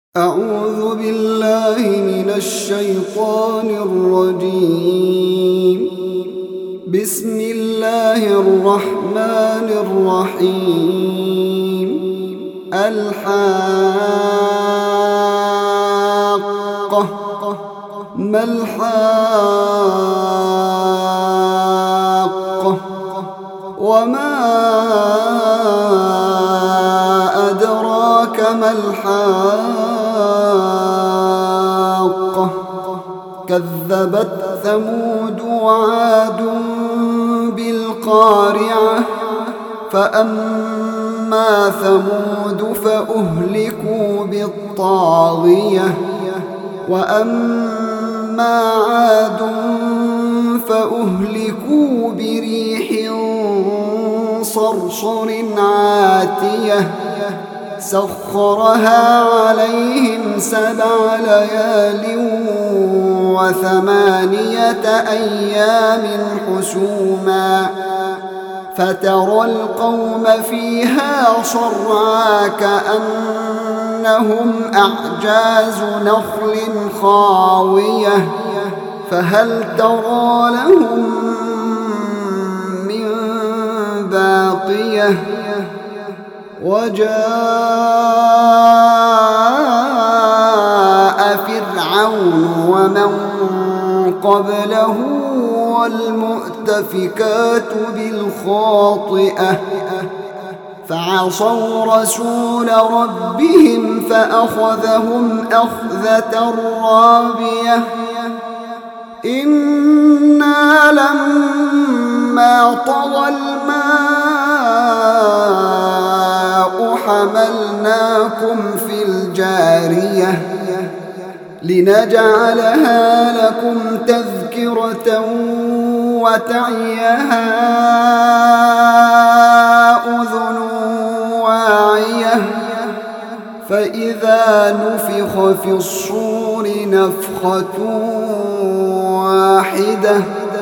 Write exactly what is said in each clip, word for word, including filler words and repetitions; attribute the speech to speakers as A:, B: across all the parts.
A: أعوذ بالله من الشيطان الرجيم. بسم الله الرحمن الرحيم. الحاقة ما الحاقة وما أدراك ما الحاقة كذبت ثمود وعاد بالقارعة فأما ثمود فأهلكوا بالطاغية وأما عاد فأهلكوا بريح صرصر عاتية سخرها عليهم سبع ليال وثمانية أيام حسوما فترى القوم فيها صرعى كأنهم أعجاز نخل خاوية فهل ترى لهم من باقية وجاء فرعون ومن قبله والمؤتفكات بالخاطئة فعصوا رسول ربهم فأخذهم أخذة رابية إنا لما طغى الماء حملناكم في الجارية لنجعلها لكم تذكرة وتعيها أذن واعية فإذا نفخ في الصور نفخة واحدة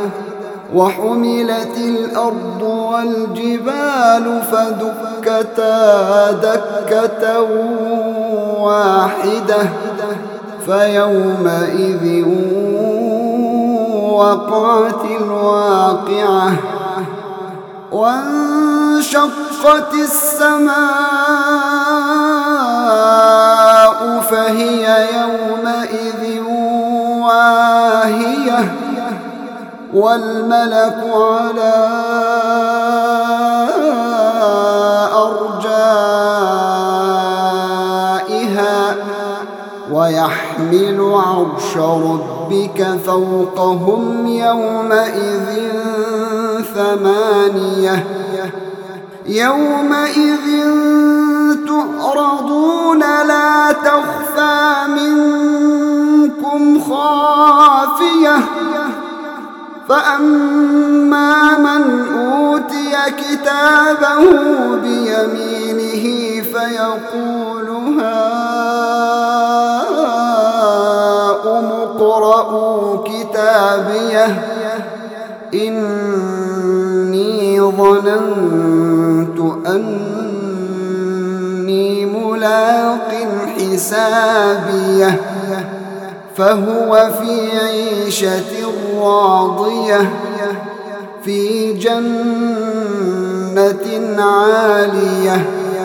A: وحملت الأرض والجبال فدكتا دكة واحدة فيومئذ وقعت الواقعة وانشقت السماء فهي يومئذ واهية والملك على أرجائها ويحمل عرش ربك فوقهم يومئذ ثمانية يومئذ تعرضون لا تخفى منكم خافية فأما من أوتي كتابه بيمينه فيقول هاؤم اقرءوا كتابيه إني ظننت أني ملاق حسابيه فهو في عيشة راضية في جنة عالية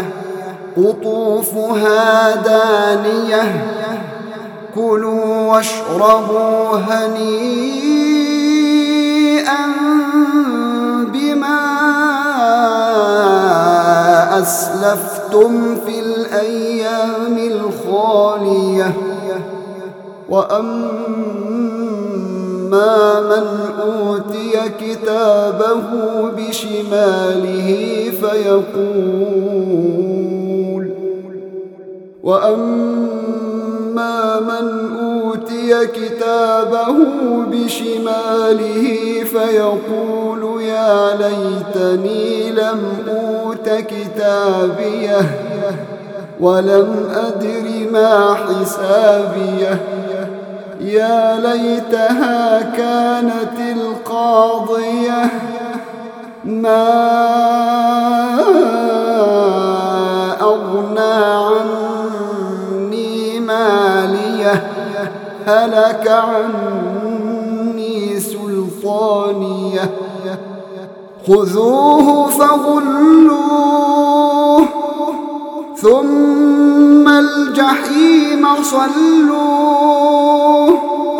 A: قطوفها دانية كلوا واشربوا هنيئا بما أسلفتم في الأيام الخالية وأما من أوتي كتابه بشماله فيقول وأما من أوتي كتابه بشماله فيقول يا ليتني لم أوت كتابيه ولم أدر ما حسابيه يا ليتها كانت القاضية ما أغنى عني ماليه هلك عني سلطانيه خذوه فغلوه ثم الجحيم صلوه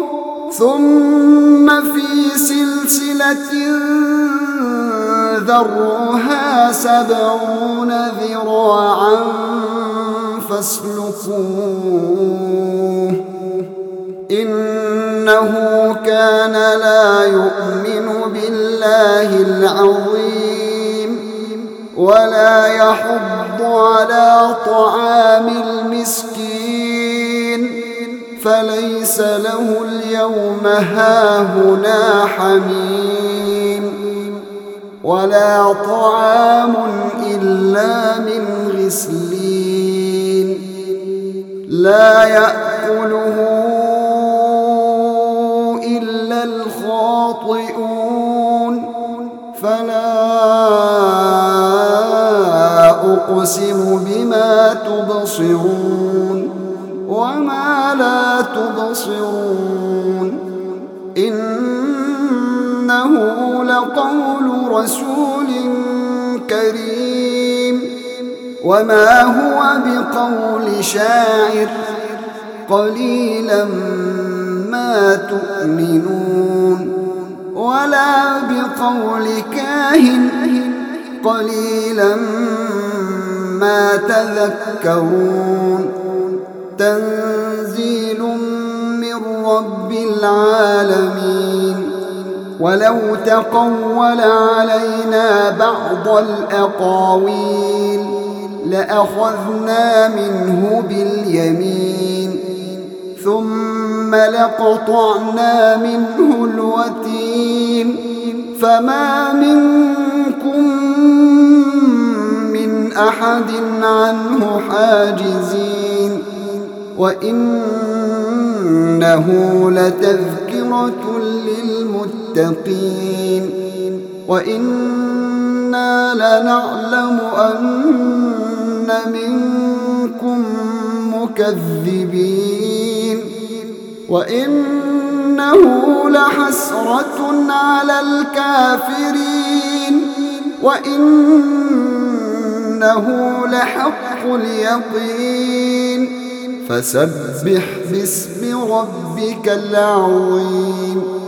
A: ثم في سلسلة ذرعها سبعون ذراعا فاسلكوه إنه كان لا يؤمن بالله العظيم ولا يحض على طعام المسكين فليس له اليوم هاهنا حميم ولا طعام إلا من غسلين لا يأكله إلا الخاطئون فلا أقسم بما تبصرون وما لا تبصرون إنه لقول رسول كريم وما هو بقول شاعر قليلا ما تؤمنون ولا بقول كاهن قليلا ما تذكرون تنزيل من رب العالمين ولو تقول علينا بعض الأقاويل لأخذنا منه باليمين ثم لقطعنا منه الوتين فما منكم من أحد عنه حاجزين وإنه لتذكرة للمتقين وإنا لنعلم أن منكم مكذبين وإنه لحسرة على الكافرين وإنه لحق اليقين فسبح باسم ربك العظيم